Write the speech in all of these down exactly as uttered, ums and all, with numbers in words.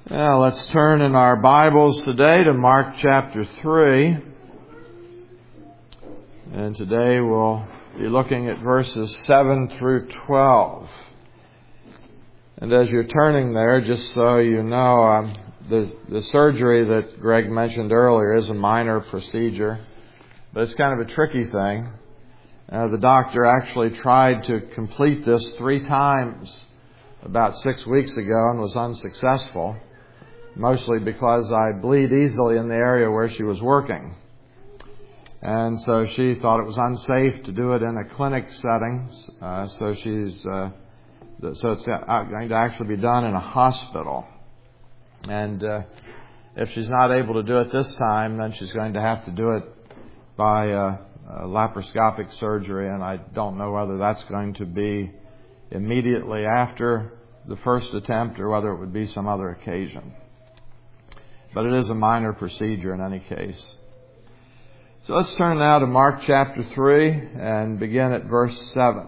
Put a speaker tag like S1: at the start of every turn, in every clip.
S1: Well, let's turn in our Bibles today to Mark chapter three. And today we'll be looking at verses seven through twelve. And as you're turning there, just so you know, um, the, the surgery that Greg mentioned earlier is a minor procedure, but it's kind of a tricky thing. Uh, the doctor actually tried to complete this three times about six weeks ago and was unsuccessful. Mostly because I bleed easily in the area where she was working. And so she thought it was unsafe to do it in a clinic setting. Uh, so she's uh, so it's going to actually be done in a hospital. And uh, if she's not able to do it this time, then she's going to have to do it by uh, a laparoscopic surgery. And I don't know whether that's going to be immediately after the first attempt or whether it would be some other occasion. But it is a minor procedure in any case. So let's turn now to Mark chapter three and begin at verse seven.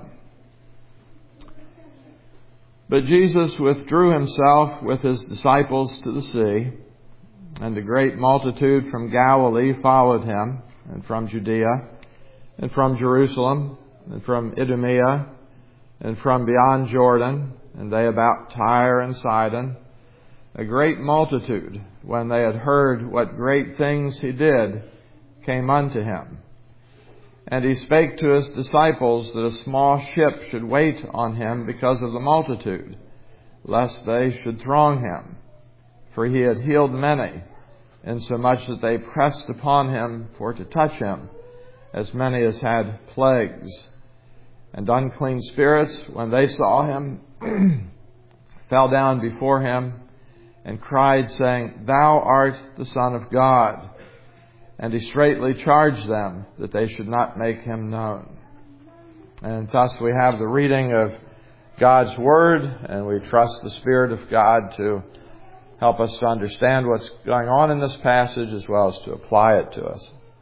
S1: But Jesus withdrew himself with his disciples to the sea, and a great multitude from Galilee followed him, and from Judea, and from Jerusalem, and from Idumea, and from beyond Jordan, and they about Tyre and Sidon. A great multitude, when they had heard what great things he did, came unto him. And he spake to his disciples that a small ship should wait on him because of the multitude, lest they should throng him. For he had healed many, insomuch that they pressed upon him for to touch him, as many as had plagues. And unclean spirits, when they saw him, fell down before him, and cried, saying, Thou art the Son of God. And he straitly charged them that they should not make him known. And thus we have the reading of God's Word, and we trust the Spirit of God to help us to understand what's going on in this passage as well as to apply it to us.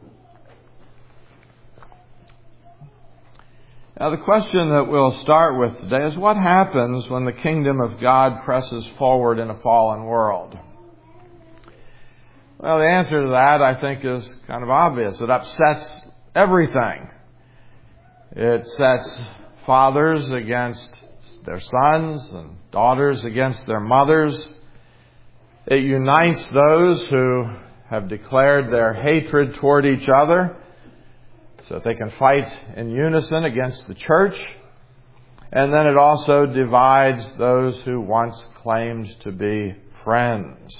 S1: Now, the question that we'll start with today is, what happens when the kingdom of God presses forward in a fallen world? Well, the answer to that, I think, is kind of obvious. It upsets everything. It sets fathers against their sons and daughters against their mothers. It unites those who have declared their hatred toward each other, so that they can fight in unison against the church. And then it also divides those who once claimed to be friends.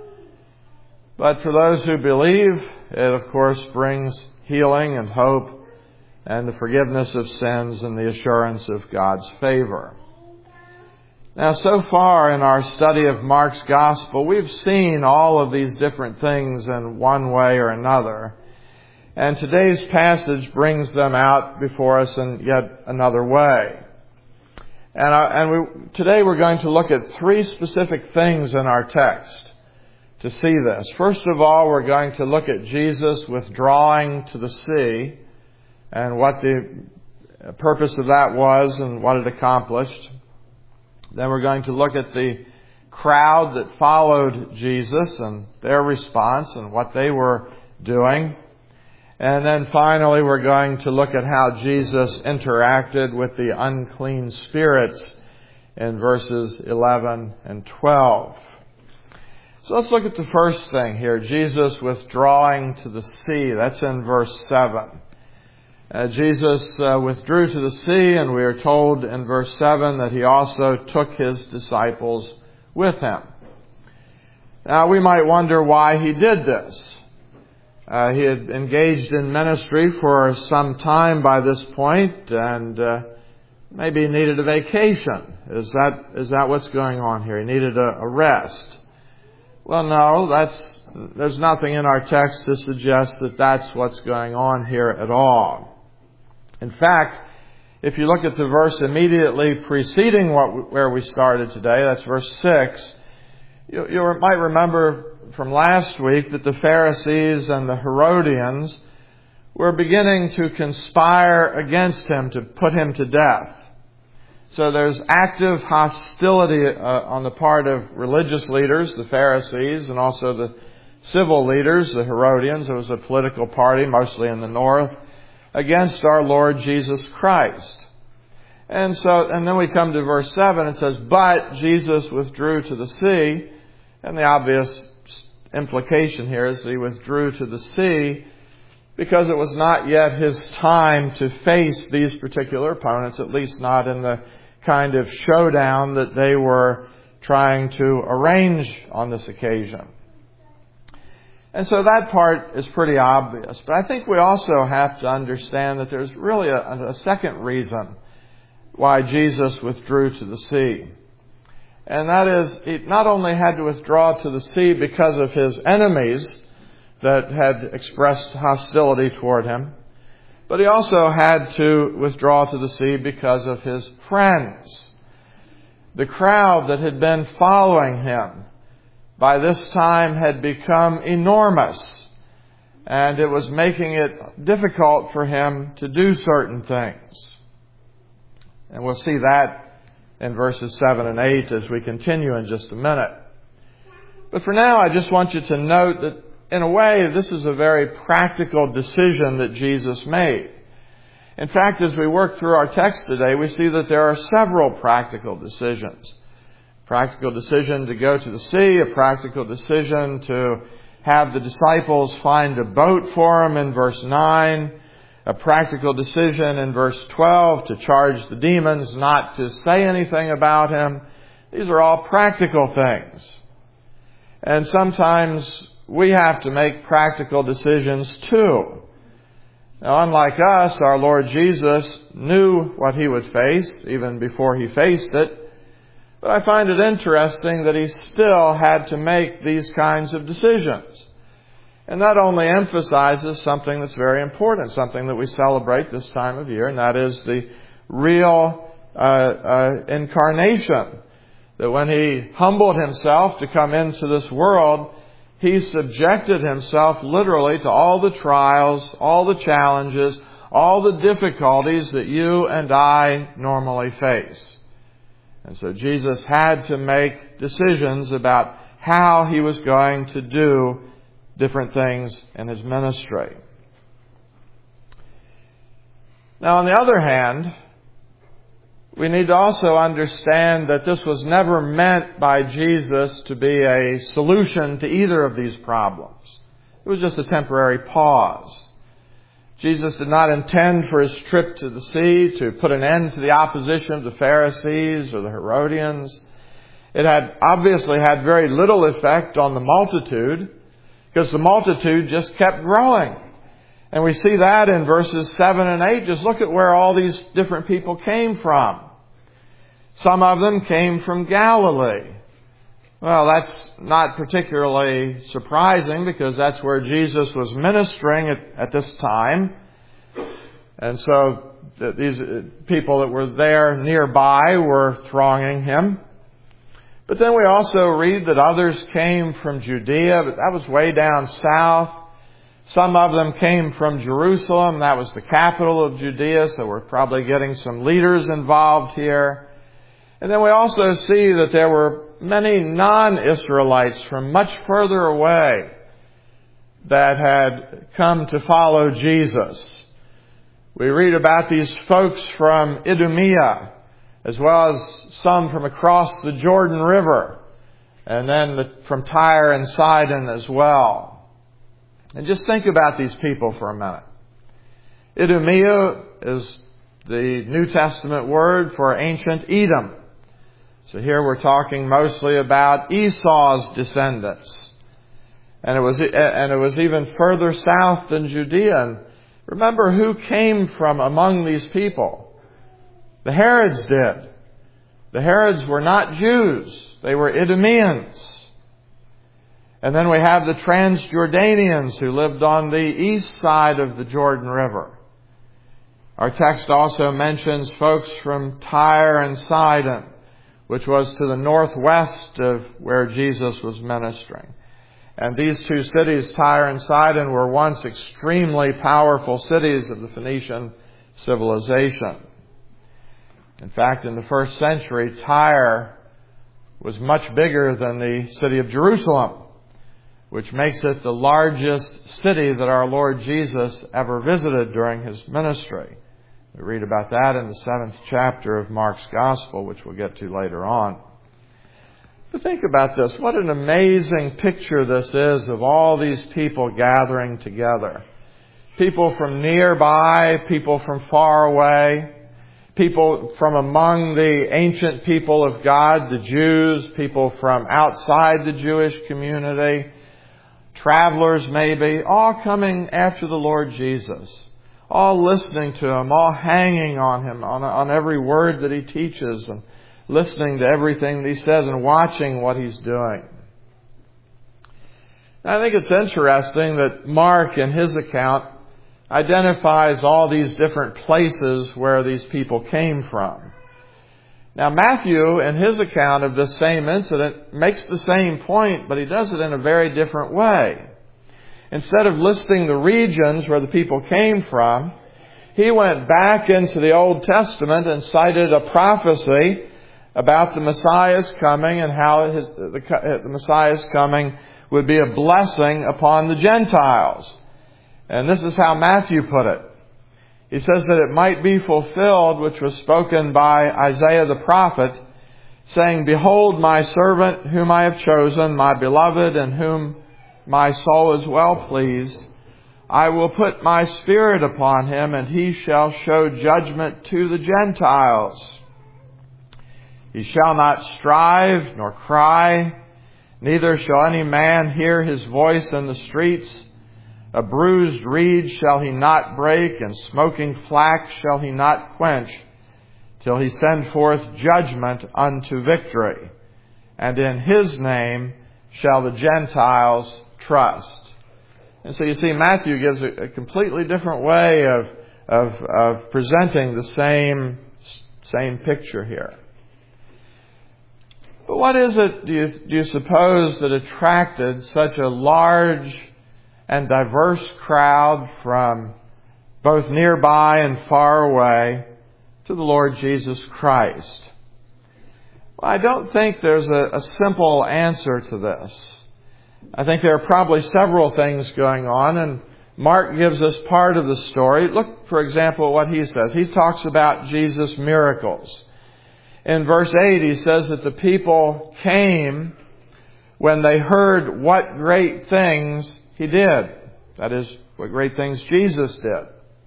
S1: But for those who believe, it of course brings healing and hope and the forgiveness of sins and the assurance of God's favor. Now, so far in our study of Mark's Gospel, we've seen all of these different things in one way or another. And today's passage brings them out before us in yet another way. And, uh, and we, today we're going to look at three specific things in our text to see this. First of all, we're going to look at Jesus withdrawing to the sea and what the purpose of that was and what it accomplished. Then we're going to look at the crowd that followed Jesus and their response and what they were doing. And then finally, we're going to look at how Jesus interacted with the unclean spirits in verses eleven and twelve. So let's look at the first thing here, Jesus withdrawing to the sea. That's in verse seven. Uh, Jesus uh, withdrew to the sea, and we are told in verse seven that he also took his disciples with him. Now, we might wonder why he did this. Uh, he had engaged in ministry for some time by this point, and uh, maybe he needed a vacation. Is that is that what's going on here? He needed a, a rest. Well, no, that's there's nothing in our text to suggest that that's what's going on here at all. In fact, if you look at the verse immediately preceding what where we started today, that's verse six, you, you might remember from last week that the Pharisees and the Herodians were beginning to conspire against him to put him to death. So there's active hostility uh, on the part of religious leaders, the Pharisees, and also the civil leaders, the Herodians. It was a political party, mostly in the north, against our Lord Jesus Christ. And so, and then we come to verse seven. It says, "But Jesus withdrew to the sea," and the obvious implication here is he withdrew to the sea because it was not yet his time to face these particular opponents, at least not in the kind of showdown that they were trying to arrange on this occasion. And so that part is pretty obvious. But I think we also have to understand that there's really a, a second reason why Jesus withdrew to the sea. And that is, he not only had to withdraw to the sea because of his enemies that had expressed hostility toward him, but he also had to withdraw to the sea because of his friends. The crowd that had been following him by this time had become enormous, and it was making it difficult for him to do certain things. And we'll see that in verses seven and eight as we continue in just a minute. But for now, I just want you to note that in a way, this is a very practical decision that Jesus made. In fact, as we work through our text today, we see that there are several practical decisions. Practical decision to go to the sea, a practical decision to have the disciples find a boat for him in verse nine, a practical decision in verse twelve to charge the demons not to say anything about him. These are all practical things. And sometimes we have to make practical decisions too. Now, unlike us, our Lord Jesus knew what he would face even before he faced it. But I find it interesting that he still had to make these kinds of decisions. And that only emphasizes something that's very important, something that we celebrate this time of year, and that is the real uh, uh, incarnation. That when he humbled himself to come into this world, he subjected himself literally to all the trials, all the challenges, all the difficulties that you and I normally face. And so Jesus had to make decisions about how he was going to do different things in his ministry. Now, on the other hand, we need to also understand that this was never meant by Jesus to be a solution to either of these problems. It was just a temporary pause. Jesus did not intend for his trip to the sea to put an end to the opposition of the Pharisees or the Herodians. It had obviously had very little effect on the multitude, because the multitude just kept growing. And we see that in verses seven and eight. Just look at where all these different people came from. Some of them came from Galilee. Well, that's not particularly surprising because that's where Jesus was ministering at, at this time. And so these people that were there nearby were thronging him. But then we also read that others came from Judea, but that was way down south. Some of them came from Jerusalem. That was the capital of Judea, so we're probably getting some leaders involved here. And then we also see that there were many non-Israelites from much further away that had come to follow Jesus. We read about these folks from Idumea, as well as some from across the Jordan River, and then the, from Tyre and Sidon as well. And just think about these people for a minute. Idumea is the New Testament word for ancient Edom. So here we're talking mostly about Esau's descendants. And it was, and it was even further south than Judea. And remember who came from among these people? The Herods did. The Herods were not Jews. They were Idumeans. And then we have the Transjordanians who lived on the east side of the Jordan River. Our text also mentions folks from Tyre and Sidon, which was to the northwest of where Jesus was ministering. And these two cities, Tyre and Sidon, were once extremely powerful cities of the Phoenician civilization. In fact, in the first century, Tyre was much bigger than the city of Jerusalem, which makes it the largest city that our Lord Jesus ever visited during His ministry. We read about that in the seventh chapter of Mark's Gospel, which we'll get to later on. But think about this. What an amazing picture this is of all these people gathering together. People from nearby, people from far away, people from among the ancient people of God, the Jews, people from outside the Jewish community, travelers maybe, all coming after the Lord Jesus, all listening to Him, all hanging on Him, on, on every word that He teaches, and listening to everything that He says and watching what He's doing. I think it's interesting that Mark, in his account, identifies all these different places where these people came from. Now, Matthew, in his account of this same incident, makes the same point, but he does it in a very different way. Instead of listing the regions where the people came from, he went back into the Old Testament and cited a prophecy about the Messiah's coming and how his, the, the Messiah's coming would be a blessing upon the Gentiles. And this is how Matthew put it. He says that it might be fulfilled, which was spoken by Isaiah the prophet, saying, "Behold my servant whom I have chosen, my beloved, in whom my soul is well pleased. I will put my Spirit upon him, and he shall show judgment to the Gentiles. He shall not strive nor cry, neither shall any man hear his voice in the streets. A bruised reed shall he not break, and smoking flax shall he not quench, till he send forth judgment unto victory. And in his name shall the Gentiles trust." And so you see, Matthew gives a, a completely different way of, of, of presenting the same, same picture here. But what is it, do you, do you suppose, that attracted such a large and diverse crowd from both nearby and far away to the Lord Jesus Christ? Well, I don't think there's a, a simple answer to this. I think there are probably several things going on, and Mark gives us part of the story. Look, for example, at what he says. He talks about Jesus' miracles. In verse eight, he says that the people came when they heard what great things He did. That is, what great things Jesus did.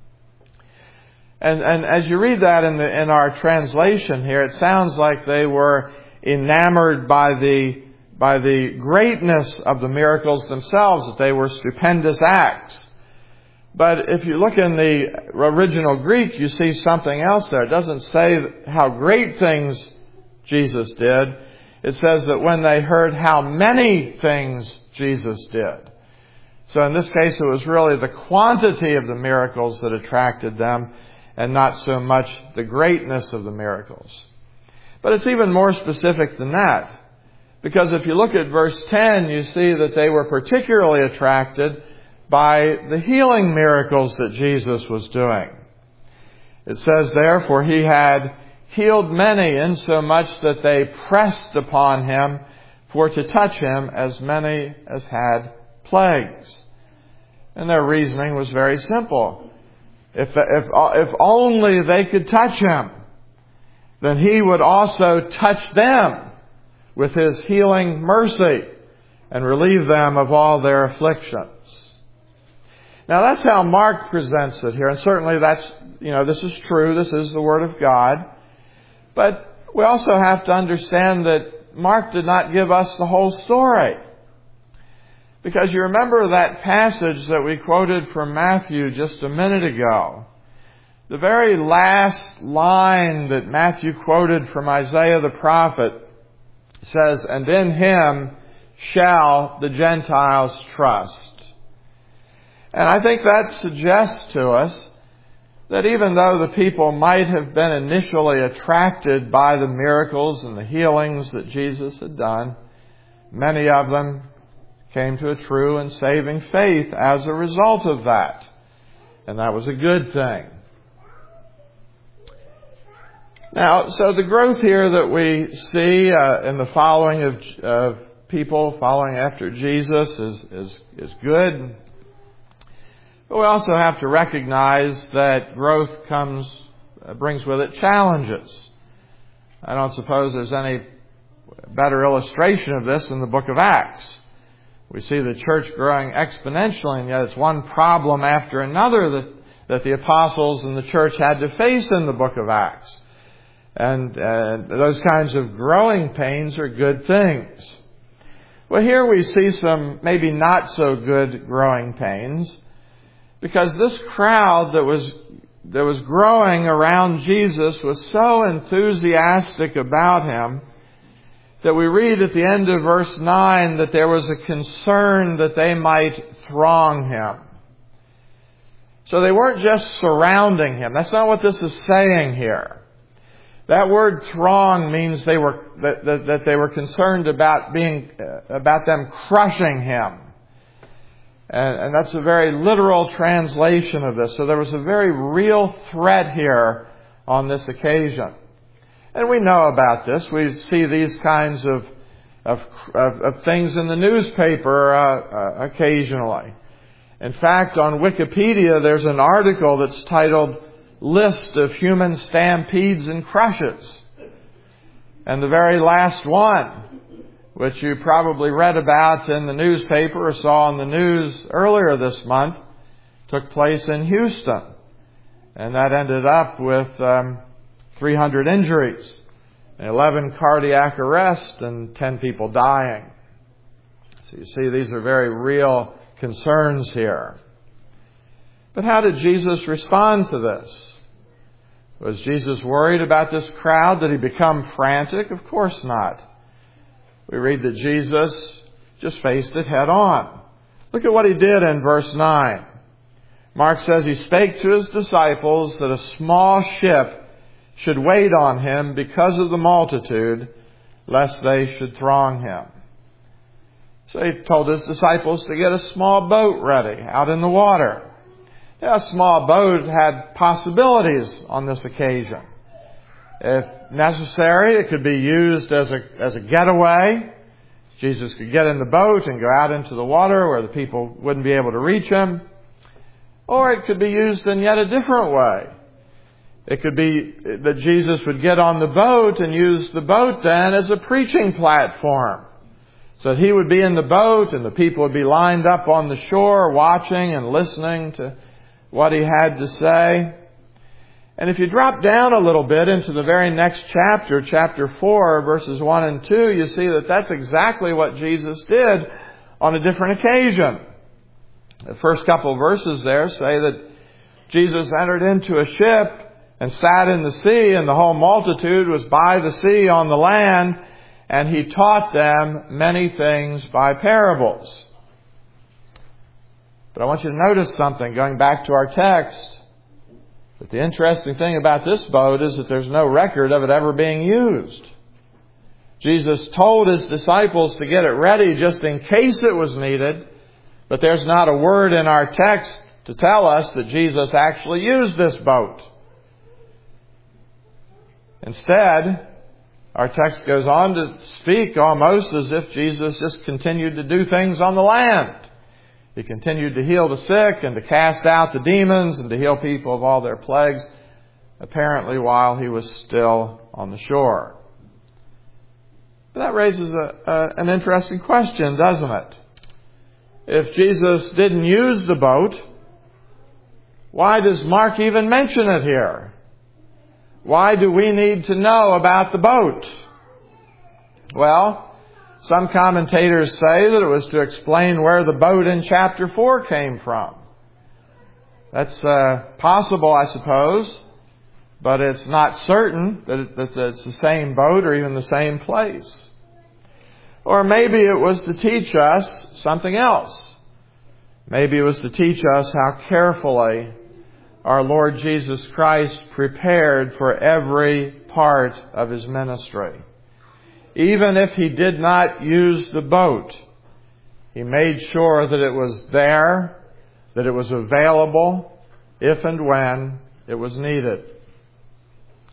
S1: And, and as you read that in, the, in our translation here, it sounds like they were enamored by the, by the greatness of the miracles themselves, that they were stupendous acts. But if you look in the original Greek, you see something else there. It doesn't say how great things Jesus did. It says that when they heard how many things Jesus did. So in this case, it was really the quantity of the miracles that attracted them, and not so much the greatness of the miracles. But it's even more specific than that. Because if you look at verse ten, you see that they were particularly attracted by the healing miracles that Jesus was doing. It says there, "For He had healed many, insomuch that they pressed upon Him for to touch Him, as many as had plagues." And their reasoning was very simple. If, if, if only they could touch Him, then He would also touch them with His healing mercy and relieve them of all their afflictions. Now that's how Mark presents it here. And certainly that's, you know, this is true. This is the Word of God. But we also have to understand that Mark did not give us the whole story. Because you remember that passage that we quoted from Matthew just a minute ago. The very last line that Matthew quoted from Isaiah the prophet says, "And in Him shall the Gentiles trust." And I think that suggests to us that even though the people might have been initially attracted by the miracles and the healings that Jesus had done, many of them came to a true and saving faith as a result of that. And that was a good thing. Now, so the growth here that we see uh, in the following of, of people following after Jesus is, is, is good. But we also have to recognize that growth comes, uh, brings with it challenges. I don't suppose there's any better illustration of this in the book of Acts. We see the church growing exponentially, and yet it's one problem after another that, that the apostles and the church had to face in the book of Acts. And uh, those kinds of growing pains are good things. Well, here we see some maybe not so good growing pains, because this crowd that was that was growing around Jesus was so enthusiastic about Him that we read at the end of verse nine that there was a concern that they might throng Him. So they weren't just surrounding Him. That's not what this is saying here. That word throng means they were that, that, that they were concerned about being uh, about them crushing Him. And, and that's a very literal translation of this. So there was a very real threat here on this occasion. And we know about this. We see these kinds of of, of, of things in the newspaper uh, uh, occasionally. In fact, on Wikipedia, there's an article that's titled "List of Human Stampedes and Crushes." And the very last one, which you probably read about in the newspaper or saw on the news earlier this month, took place in Houston. And that ended up with um, three hundred injuries, eleven cardiac arrests, and ten people dying. So you see, these are very real concerns here. But how did Jesus respond to this? Was Jesus worried about this crowd? Did He become frantic? Of course not. We read that Jesus just faced it head on. Look at what He did in verse nine. Mark says He spake to His disciples that a small ship should wait on Him because of the multitude, lest they should throng Him. So He told His disciples to get a small boat ready out in the water. Now, a small boat had possibilities on this occasion. If necessary, it could be used as a as a getaway. Jesus could get in the boat and go out into the water where the people wouldn't be able to reach Him. Or it could be used in yet a different way. It could be that Jesus would get on the boat and use the boat then as a preaching platform. So that He would be in the boat and the people would be lined up on the shore watching and listening to what He had to say. And if you drop down a little bit into the very next chapter, chapter four, verses one and two, you see that that's exactly what Jesus did on a different occasion. The first couple of verses there say that Jesus entered into a ship and sat in the sea, and the whole multitude was by the sea on the land, and He taught them many things by parables. But I want you to notice something, going back to our text, that the interesting thing about this boat is that there's no record of it ever being used. Jesus told His disciples to get it ready just in case it was needed, but there's not a word in our text to tell us that Jesus actually used this boat. Instead, our text goes on to speak almost as if Jesus just continued to do things on the land. He continued to heal the sick and to cast out the demons and to heal people of all their plagues, apparently while He was still on the shore. But that raises a, a, an interesting question, doesn't it? If Jesus didn't use the boat, why does Mark even mention it here? Why do we need to know about the boat? Well, some commentators say that it was to explain where the boat in chapter four came from. That's uh, possible, I suppose, but it's not certain that, it, that it's the same boat or even the same place. Or maybe it was to teach us something else. Maybe it was to teach us how carefully our Lord Jesus Christ prepared for every part of His ministry. Even if He did not use the boat, He made sure that it was there, that it was available, if and when it was needed.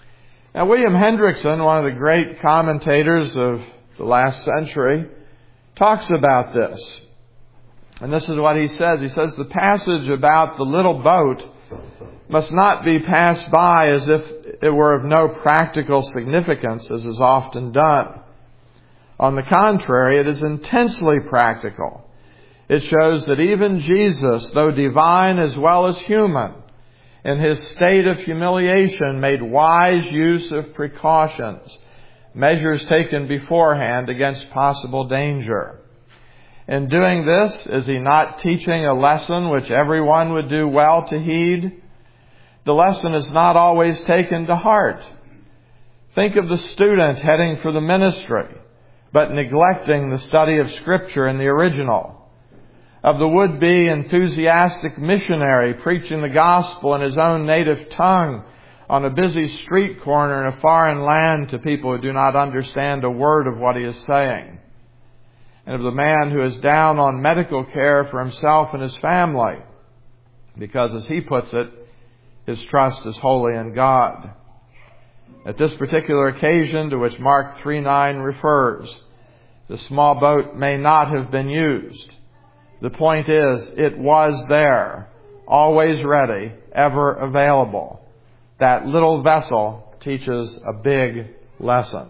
S1: Now, William Hendrickson, one of the great commentators of the last century, talks about this. And this is what he says. He says, the passage about the little boat must not be passed by as if it were of no practical significance, as is often done. On the contrary, it is intensely practical. It shows that even Jesus, though divine as well as human, in his state of humiliation made wise use of precautions, measures taken beforehand against possible danger. In doing this, is he not teaching a lesson which everyone would do well to heed? The lesson is not always taken to heart. Think of the student heading for the ministry, but neglecting the study of Scripture in the original. Of the would-be enthusiastic missionary preaching the gospel in his own native tongue on a busy street corner in a foreign land to people who do not understand a word of what he is saying. And of the man who is down on medical care for himself and his family, because, as he puts it, his trust is wholly in God. At this particular occasion to which Mark three nine refers, the small boat may not have been used. The point is, it was there, always ready, ever available. That little vessel teaches a big lesson.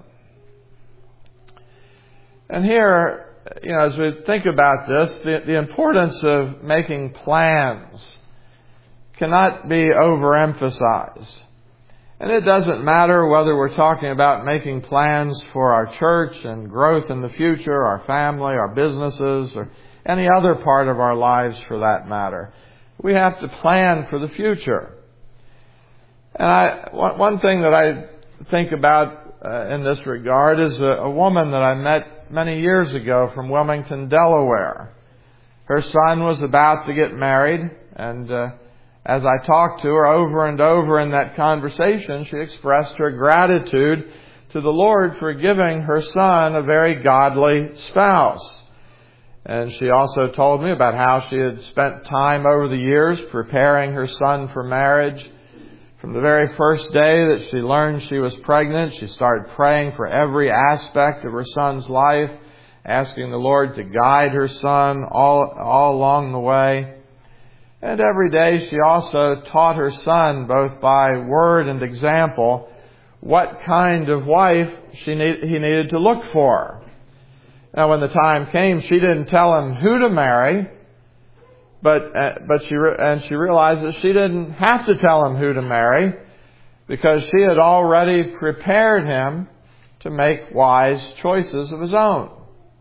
S1: And here, you know, as we think about this, the, the importance of making plans cannot be overemphasized. And it doesn't matter whether we're talking about making plans for our church and growth in the future, our family, our businesses, or any other part of our lives for that matter. We have to plan for the future. And I, one thing that I think about uh, in this regard is a, a woman that I met many years ago from Wilmington, Delaware. Her son was about to get married, and uh, as I talked to her over and over in that conversation, she expressed her gratitude to the Lord for giving her son a very godly spouse. And she also told me about how she had spent time over the years preparing her son for marriage. From the very first day that she learned she was pregnant, she started praying for every aspect of her son's life, asking the Lord to guide her son all, all along the way. And every day she also taught her son, both by word and example, what kind of wife she need, he needed to look for. Now, when the time came, she didn't tell him who to marry, but uh, but she re- and she realized that she didn't have to tell him who to marry, because she had already prepared him to make wise choices of his own.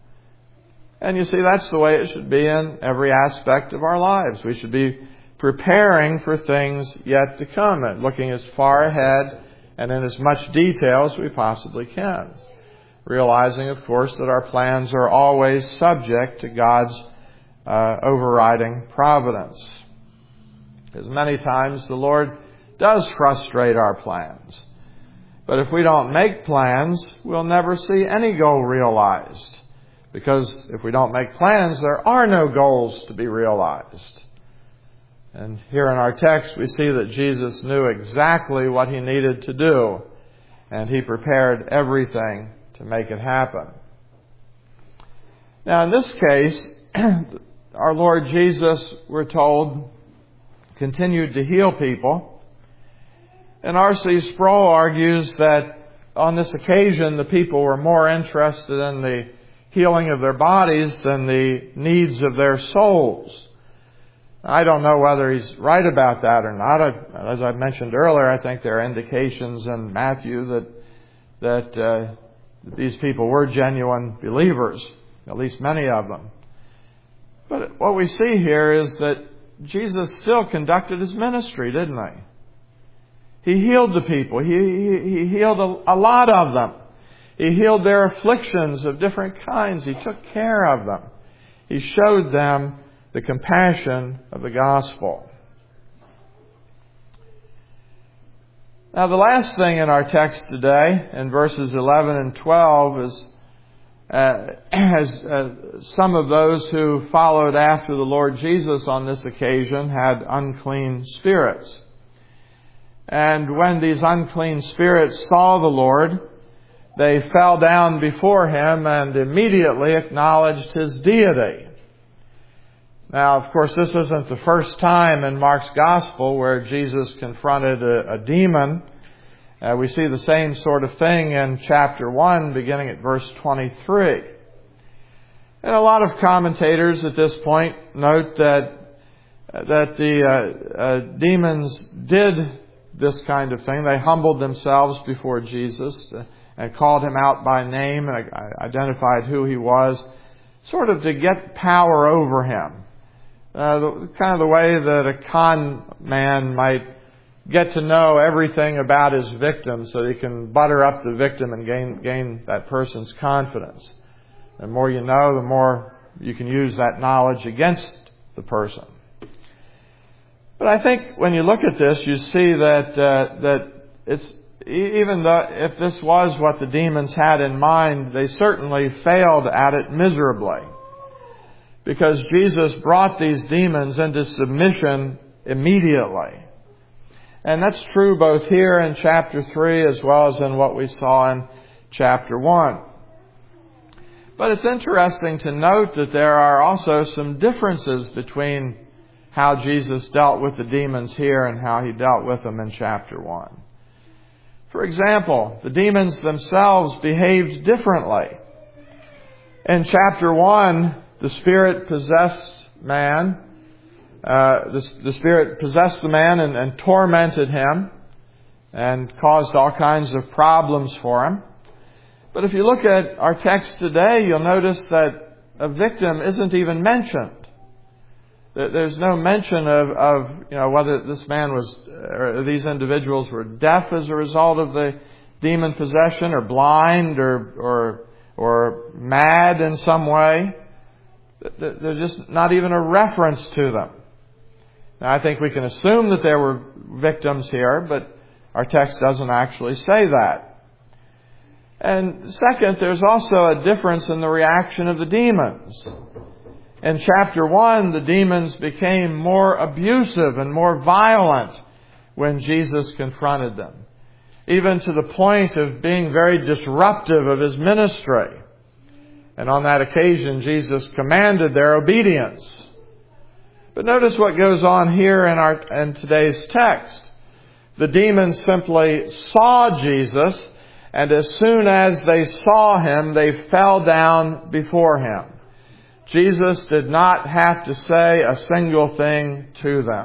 S1: And you see, that's the way it should be in every aspect of our lives. We should be preparing for things yet to come and looking as far ahead and in as much detail as we possibly can. Realizing, of course, that our plans are always subject to God's uh, overriding providence. Because many times the Lord does frustrate our plans. But if we don't make plans, we'll never see any goal realized. Because if we don't make plans, there are no goals to be realized. And here in our text, we see that Jesus knew exactly what he needed to do, and he prepared everything to make it happen. Now, in this case, our Lord Jesus, we're told, continued to heal people. And R C Sproul argues that on this occasion, the people were more interested in the healing of their bodies than the needs of their souls. I don't know whether he's right about that or not. As I mentioned earlier, I think there are indications in Matthew that that uh, these people were genuine believers, at least many of them. But what we see here is that Jesus still conducted his ministry, didn't he? He healed the people. He, he, he healed a, a lot of them. He healed their afflictions of different kinds. He took care of them. He showed them the compassion of the gospel. Now, the last thing in our text today, in verses eleven and twelve, is uh, as uh, some of those who followed after the Lord Jesus on this occasion had unclean spirits. And when these unclean spirits saw the Lord, they fell down before Him and immediately acknowledged His deity. Now, of course, this isn't the first time in Mark's Gospel where Jesus confronted a, a demon. Uh, we see the same sort of thing in chapter one, beginning at verse twenty-three. And a lot of commentators at this point note that that the uh, uh, demons did this kind of thing. They humbled themselves before Jesus and called Him out by name and identified who He was, sort of to get power over Him. Uh, the, kind of the way that a con man might get to know everything about his victim so he can butter up the victim and gain, gain that person's confidence. The more you know, the more you can use that knowledge against the person. But I think when you look at this, you see that uh, that it's even though if this was what the demons had in mind, they certainly failed at it miserably. Because Jesus brought these demons into submission immediately. And that's true both here in chapter three as well as in what we saw in chapter one. But it's interesting to note that there are also some differences between how Jesus dealt with the demons here and how He dealt with them in chapter one. For example, the demons themselves behaved differently. In chapter one, the Spirit possessed man. Uh, the, the Spirit possessed the man and, and tormented him and caused all kinds of problems for him. But if you look at our text today, you'll notice that a victim isn't even mentioned. There's no mention of, of you know, whether this man was, or these individuals were deaf as a result of the demon possession, or blind, or or or mad in some way. There's just not even a reference to them. Now, I think we can assume that there were victims here, but our text doesn't actually say that. And second, there's also a difference in the reaction of the demons. In chapter one, the demons became more abusive and more violent when Jesus confronted them, even to the point of being very disruptive of His ministry. And on that occasion, Jesus commanded their obedience. But notice what goes on here in our in today's text. The demons simply saw Jesus, and as soon as they saw Him, they fell down before Him. Jesus did not have to say a single thing to them.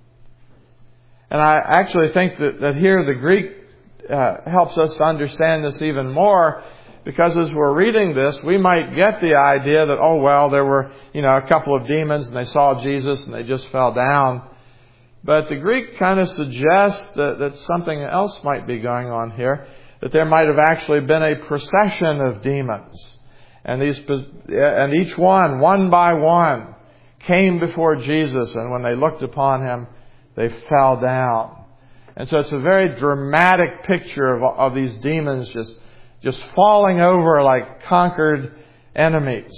S1: And I actually think that, that here the Greek uh, helps us to understand this even more. Because as we're reading this, we might get the idea that, oh, well, there were, you know, a couple of demons and they saw Jesus and they just fell down. But the Greek kind of suggests that, that something else might be going on here, that there might have actually been a procession of demons. And these, and each one, one by one, came before Jesus, and when they looked upon Him, they fell down. And so it's a very dramatic picture of, of these demons just Just falling over like conquered enemies.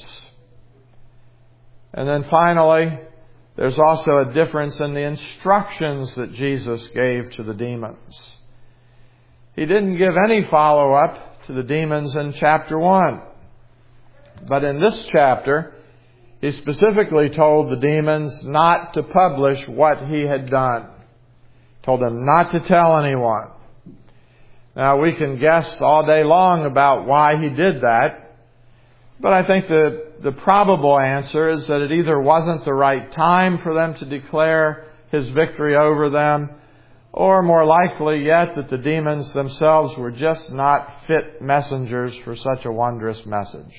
S1: And then finally, there's also a difference in the instructions that Jesus gave to the demons. He didn't give any follow-up to the demons in chapter one. But in this chapter, He specifically told the demons not to publish what He had done. Told them not to tell anyone. Now, we can guess all day long about why He did that, but I think the, the probable answer is that it either wasn't the right time for them to declare His victory over them, or more likely yet that the demons themselves were just not fit messengers for such a wondrous message.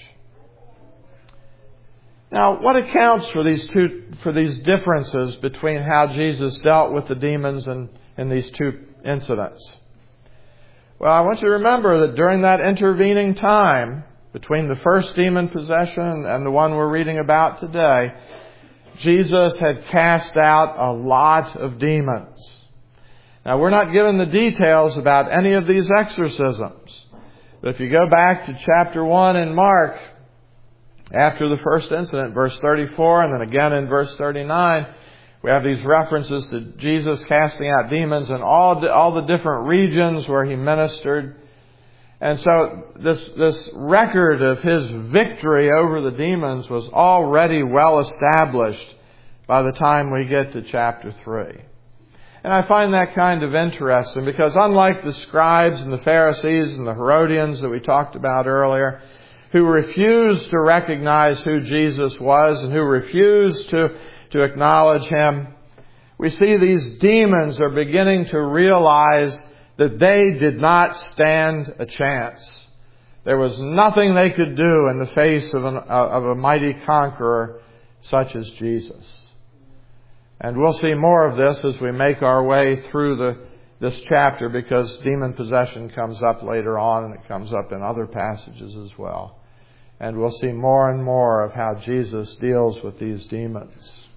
S1: Now, what accounts for these two, for these differences between how Jesus dealt with the demons in, in these two incidents? Well, I want you to remember that during that intervening time between the first demon possession and the one we're reading about today, Jesus had cast out a lot of demons. Now, we're not given the details about any of these exorcisms. But if you go back to chapter one in Mark, after the first incident, verse thirty-four, and then again in verse thirty-nine, We have these references to Jesus casting out demons in all the, all the different regions where He ministered. And so this, this record of His victory over the demons was already well established by the time we get to chapter three. And I find that kind of interesting because unlike the scribes and the Pharisees and the Herodians that we talked about earlier, who refused to recognize who Jesus was and who refused to, to acknowledge Him, we see these demons are beginning to realize that they did not stand a chance. There was nothing they could do in the face of, an, of a mighty conqueror such as Jesus. And we'll see more of this as we make our way through the, this chapter, because demon possession comes up later on and it comes up in other passages as well. And we'll see more and more of how Jesus deals with these demons.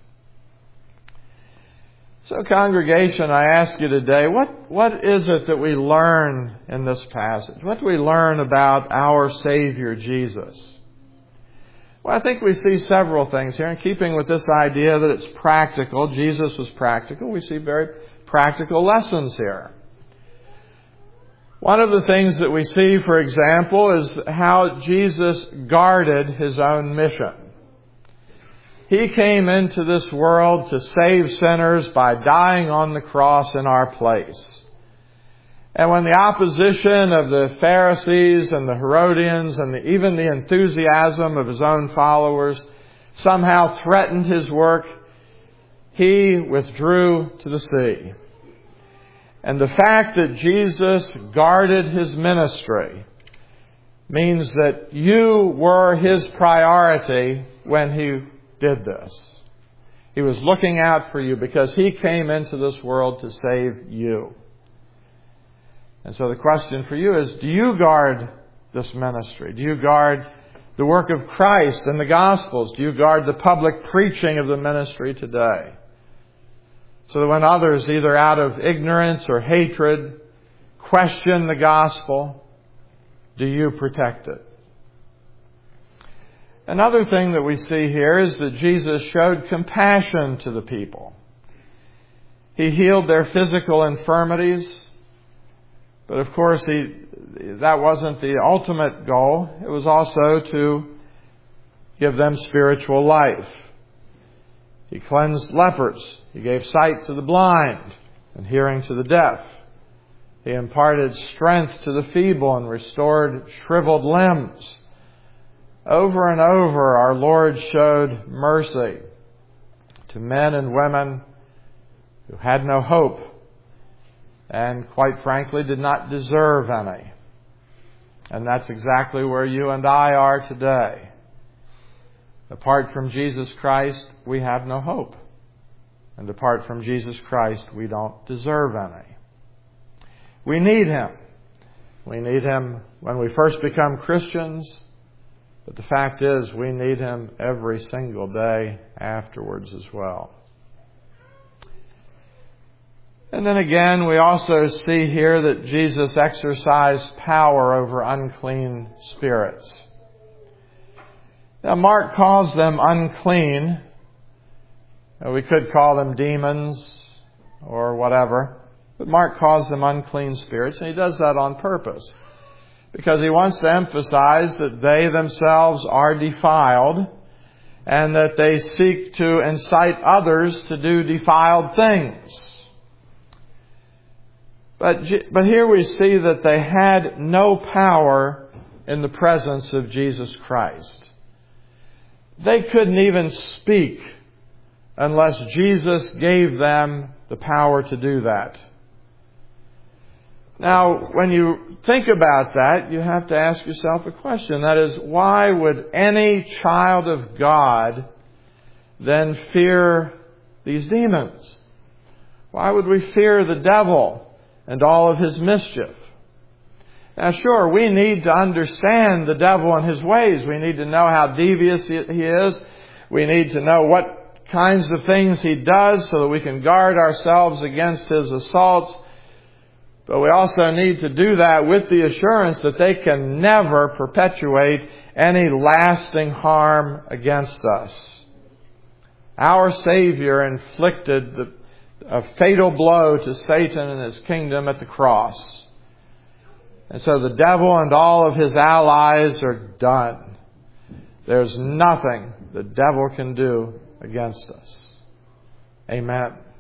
S1: So, congregation, I ask you today, what, what is it that we learn in this passage? What do we learn about our Savior, Jesus? Well, I think we see several things here. In keeping with this idea that it's practical, Jesus was practical, we see very practical lessons here. One of the things that we see, for example, is how Jesus guarded His own mission. He came into this world to save sinners by dying on the cross in our place. And when the opposition of the Pharisees and the Herodians and the, even the enthusiasm of His own followers somehow threatened His work, He withdrew to the sea. And the fact that Jesus guarded His ministry means that you were His priority when He did this. He was looking out for you because He came into this world to save you. And so the question for you is, do you guard this ministry? Do you guard the work of Christ and the Gospels? Do you guard the public preaching of the ministry today? So that when others, either out of ignorance or hatred, question the gospel, do you protect it? Another thing that we see here is that Jesus showed compassion to the people. He healed their physical infirmities, but of course he, that wasn't the ultimate goal. It was also to give them spiritual life. He cleansed lepers. He gave sight to the blind and hearing to the deaf. He imparted strength to the feeble and restored shriveled limbs. Over and over, our Lord showed mercy to men and women who had no hope and, quite frankly, did not deserve any. And that's exactly where you and I are today. Apart from Jesus Christ, we have no hope. And apart from Jesus Christ, we don't deserve any. We need Him. We need Him when we first become Christians. But the fact is, we need Him every single day afterwards as well. And then again, we also see here that Jesus exercised power over unclean spirits. Now, Mark calls them unclean. We could call them demons or whatever. But Mark calls them unclean spirits, and he does that on purpose. Because he wants to emphasize that they themselves are defiled and that they seek to incite others to do defiled things. But, but here we see that they had no power in the presence of Jesus Christ. They couldn't even speak unless Jesus gave them the power to do that. Now, when you think about that, you have to ask yourself a question. That is, why would any child of God then fear these demons? Why would we fear the devil and all of his mischief? Now, sure, we need to understand the devil and his ways. We need to know how devious he is. We need to know what kinds of things he does so that we can guard ourselves against his assaults. But we also need to do that with the assurance that they can never perpetuate any lasting harm against us. Our Savior inflicted the, a fatal blow to Satan and his kingdom at the cross. And so the devil and all of his allies are done. There's nothing the devil can do against us. Amen.